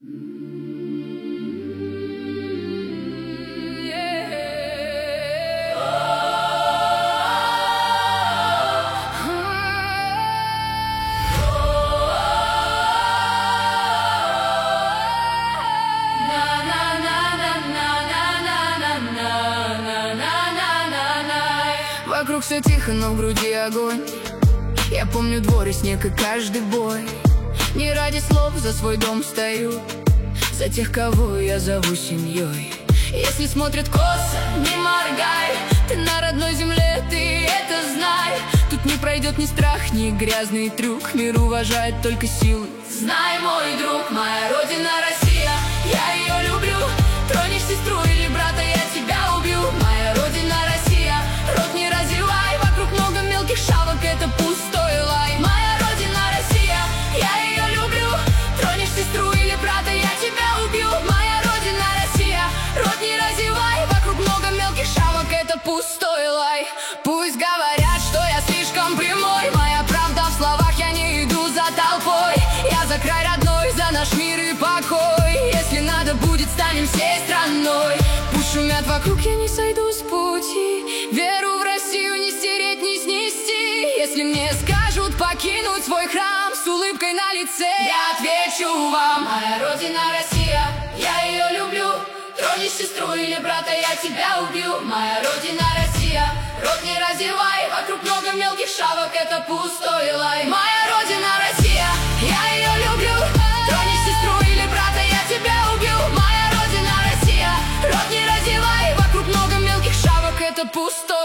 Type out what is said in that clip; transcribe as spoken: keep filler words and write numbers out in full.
Вокруг все тихо, но в груди огонь. Я помню двор и снег и каждый бой. Не ради слов за свой дом стою, за тех, кого я зову семьей. Если смотрят косо, не моргай, ты на родной земле, ты это знай. Тут не пройдет ни страх, ни грязный трюк. Мир уважает только силы. Знай, мой друг, моя родина Россия, я ее люблю. Тронешь сестру или брата, я тебя убью. Моя родина Россия, рот не разевай. Вокруг много мелких шавок, это пустой лай. Моя родина Россия, я ее люблю. Тронешь сестру или брата, я тебя убью. Моя родина Россия, рот не разевай. Вокруг много мелких шавок, это пустой лай. Пусть говорят, что я слишком прямой, моя правда в словах, я не иду за толпой. Я за край родной, за наш мир и покой. Если надо будет, станем всей страной. Пусть шумят вокруг, я не сойду с пути. Веру в Россию не стереть, не снести. Если мне скажут покинуть свой храм с улыбкой на лице, я отвечу вам: моя родина Россия, я ее люблю. Тронешь сестру или брата, я тебя убью. Моя родина Россия, рот не разевай. Вокруг много мелких шавок, это пустой лай. Моя родина Россия, я ее люблю. Тронешь сестру или брата, я тебя убью. Моя родина Россия, рот не разевай. Вокруг много мелких шавок, это пустой